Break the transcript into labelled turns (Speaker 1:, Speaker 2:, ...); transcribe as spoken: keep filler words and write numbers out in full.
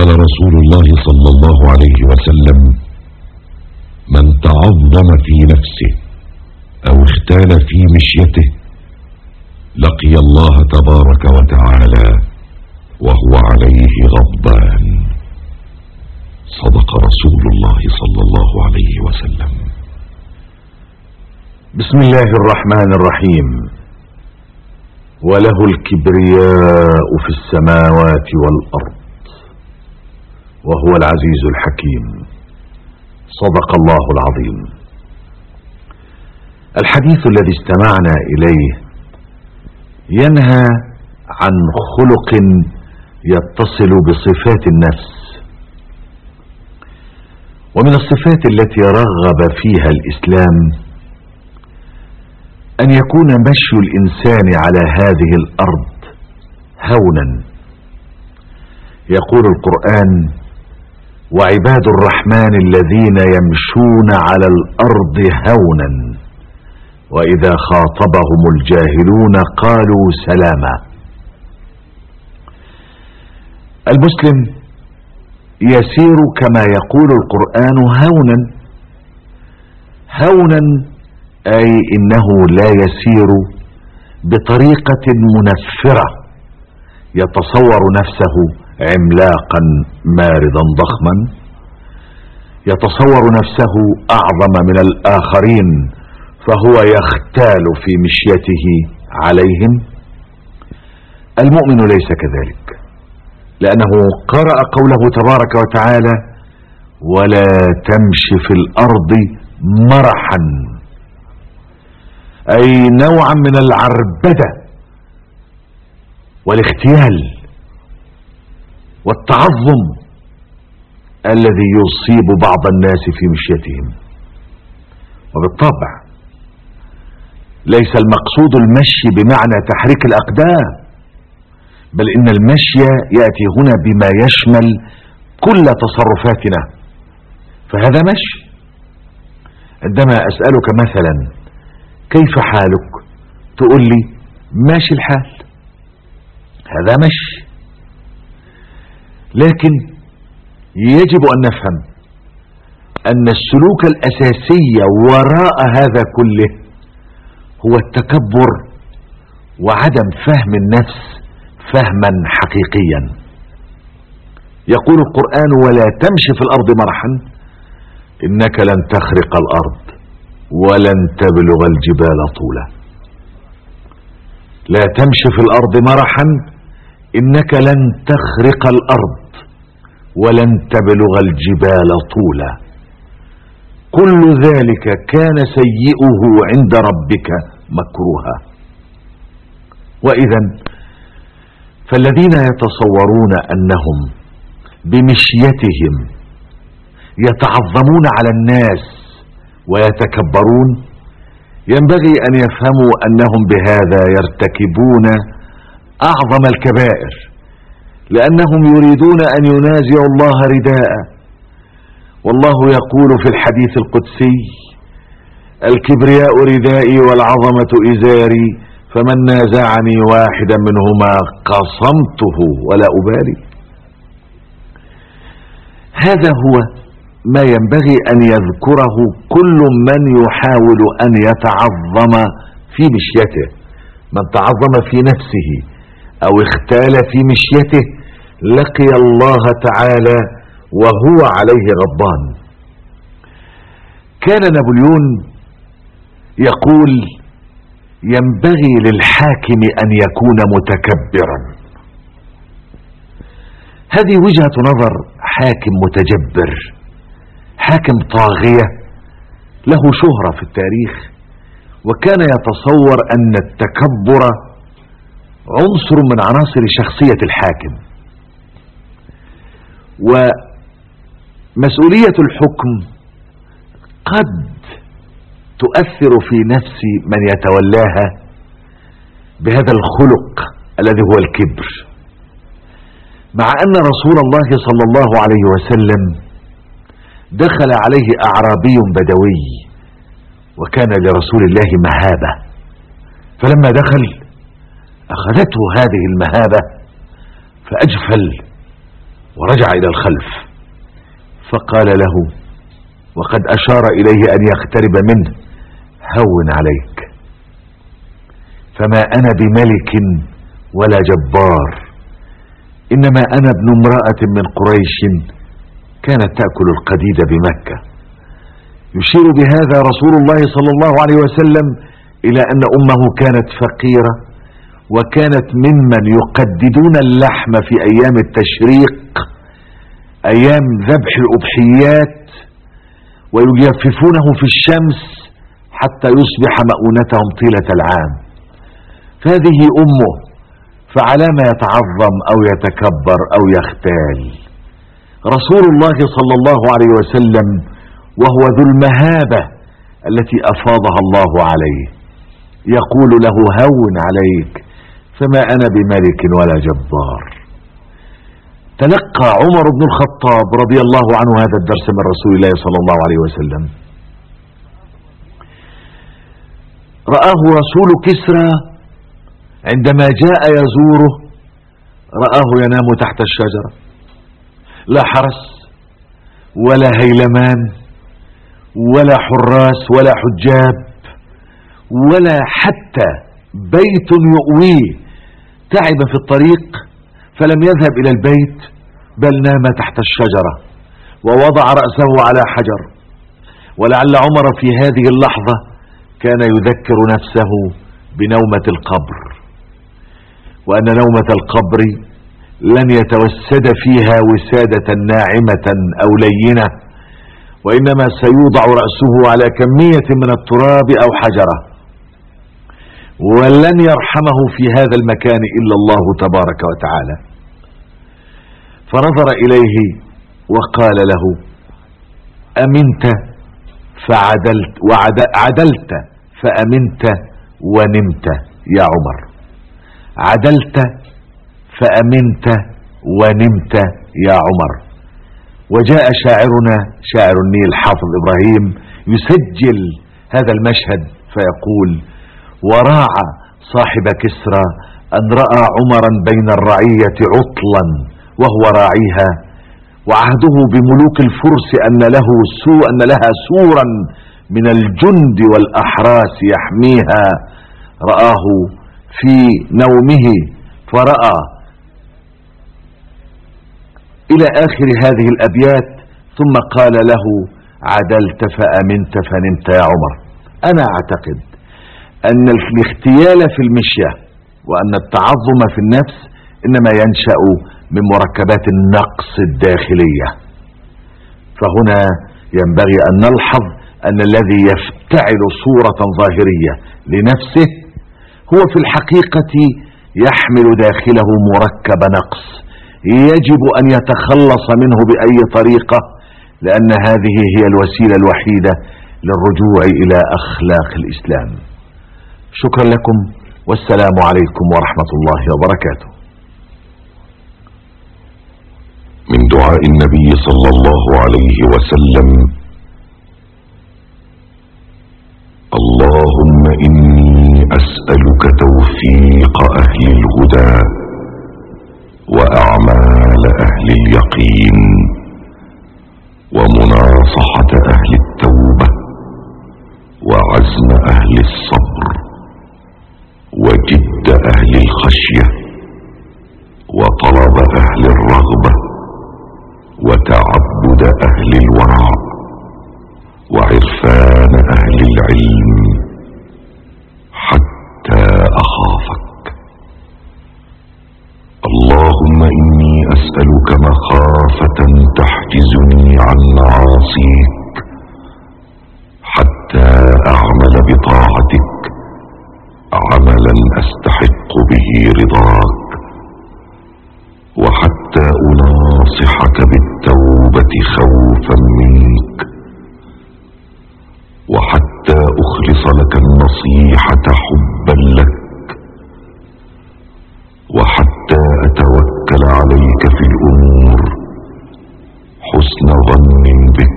Speaker 1: قال رسول الله صلى الله عليه وسلم: من تعظم في نفسه او اختال في مشيته لقي الله تبارك وتعالى وهو عليه غضبان. صدق رسول الله صلى الله عليه وسلم.
Speaker 2: بسم الله الرحمن الرحيم. وله الكبرياء في السماوات والأرض وهو العزيز الحكيم. صدق الله العظيم. الحديث الذي استمعنا إليه ينهى عن خلق يتصل بصفات النفس، ومن الصفات التي رغب فيها الإسلام أن يكون مشي الإنسان على هذه الأرض هونا. يقول القرآن: وعباد الرحمن الذين يمشون على الأرض هونا وإذا خاطبهم الجاهلون قالوا سلاما. المسلم يسير كما يقول القرآن هونا هونا، أي إنه لا يسير بطريقة منفرة يتصور نفسه عملاقا ماردا ضخما، يتصور نفسه أعظم من الآخرين فهو يختال في مشيته عليهم. المؤمن ليس كذلك، لأنه قرأ قوله تبارك وتعالى: ولا تمشي في الأرض مرحا، أي نوعا من العربدة والاختيال والتعظم الذي يصيب بعض الناس في مشيتهم. وبالطبع ليس المقصود المشي بمعنى تحريك الأقدام، بل إن المشي يأتي هنا بما يشمل كل تصرفاتنا، فهذا مشي. عندما أسألك مثلا: كيف حالك؟ تقول لي: ماشي الحال. هذا مشي. لكن يجب أن نفهم أن السلوك الأساسي وراء هذا كله هو التكبر وعدم فهم النفس فهما حقيقيا. يقول القرآن: ولا تمشي في الأرض مرحا إنك لن تخرق الأرض ولن تبلغ الجبال طولا. لا تمشي في الأرض مرحا إنك لن تخرق الأرض ولن تبلغ الجبال طولا. كل ذلك كان سيئه عند ربك مكروها. وإذا فالذين يتصورون أنهم بمشيتهم يتعظمون على الناس ويتكبرون ينبغي أن يفهموا أنهم بهذا يرتكبون أعظم الكبائر، لأنهم يريدون أن ينازعوا الله رداء. والله يقول في الحديث القدسي: الكبرياء ردائي والعظمة إزاري فمن نازعني واحدا منهما قصمته ولا أبالي. هذا هو ما ينبغي أن يذكره كل من يحاول أن يتعظم في مشيته. من تعظم في نفسه أو اختال في مشيته لقي الله تعالى وهو عليه غضبان. كان نابليون يقول: ينبغي للحاكم أن يكون متكبرا. هذه وجهة نظر حاكم متجبر، حاكم طاغية له شهرة في التاريخ، وكان يتصور أن التكبر عنصر من عناصر شخصية الحاكم. ومسؤولية الحكم قد تؤثر في نفس من يتولاها بهذا الخلق الذي هو الكبر، مع أن رسول الله صلى الله عليه وسلم دخل عليه أعرابي بدوي وكان لرسول الله مهابة، فلما دخل أخذته هذه المهابة فأجفل ورجع إلى الخلف، فقال له وقد أشار إليه أن يقترب منه: هون عليك، فما أنا بملك ولا جبار، إنما أنا ابن امرأة من قريش كانت تأكل القديد بمكة. يشير بهذا رسول الله صلى الله عليه وسلم إلى أن أمه كانت فقيرة، وكانت ممن يقددون اللحم في أيام التشريق، أيام ذبح الأضحيات، ويجففونه في الشمس حتى يصبح مؤونتهم طيلة العام. فهذه أمه، فعلى ما يتعظم أو يتكبر أو يختال؟ رسول الله صلى الله عليه وسلم وهو ذو المهابة التي أفاضها الله عليه يقول له: هون عليك، فما أنا بملك ولا جبار. تلقى عمر بن الخطاب رضي الله عنه هذا الدرس من رسول الله صلى الله عليه وسلم. رآه رسول كسرى عندما جاء يزوره، رآه ينام تحت الشجرة، لا حرس ولا هيلمان ولا حراس ولا حجاب ولا حتى بيت يؤويه. تعب في الطريق فلم يذهب إلى البيت، بل نام تحت الشجرة ووضع رأسه على حجر. ولعل عمر في هذه اللحظة كان يذكر نفسه بنومة القبر، وأن نومة القبر لن يتوسد فيها وسادة ناعمة أو لينة، وإنما سيوضع رأسه على كمية من التراب أو حجرة، ولن يرحمه في هذا المكان إلا الله تبارك وتعالى. فنظر إليه وقال له: أمنت فعدلت وعدلت فأمنت ونمت يا عمر، عدلت فأمنت ونمت يا عمر. وجاء شاعرنا شاعر النيل حافظ إبراهيم يسجل هذا المشهد فيقول: وراعى صاحب كسرى أن رأى عمرا بين الرعية عطلا وهو راعيها، وعهده بملوك الفرس أن له سوء أن لها سورا من الجند والأحراس يحميها. رآه في نومه فرأى إلى آخر هذه الأبيات، ثم قال له: عدلت فأمنت فنمت يا عمر. أنا أعتقد أن الاختيال في المشية وأن التعظم في النفس إنما ينشأ من مركبات النقص الداخلية. فهنا ينبغي أن نلحظ أن الذي يفتعل صورة ظاهرية لنفسه هو في الحقيقة يحمل داخله مركب نقص يجب أن يتخلص منه بأي طريقة، لأن هذه هي الوسيلة الوحيدة للرجوع إلى أخلاق الإسلام. شكرا لكم، والسلام عليكم ورحمة الله وبركاته.
Speaker 1: من دعاء النبي صلى الله عليه وسلم: اللهم إني أسألك توفيق أهل الهدى وأعمال أهل اليقين ومناصحة أهل التوبة وعزم أهل الصبر وجد أهل الخشية وطلب أهل الرغبة وتعبد أهل الورع وعرفان أهل العلم حتى أخافك. اللهم إني أسألك مخافة تحجزني عن معاصيك حتى أعمل بطاعتك عملا أستحق به رضاك، وحتى أناصحك بالتوبة خوفا منك، وحتى أخلص لك النصيحة حبا لك، وحتى أتوكل عليك في الأمور حسن ظن بك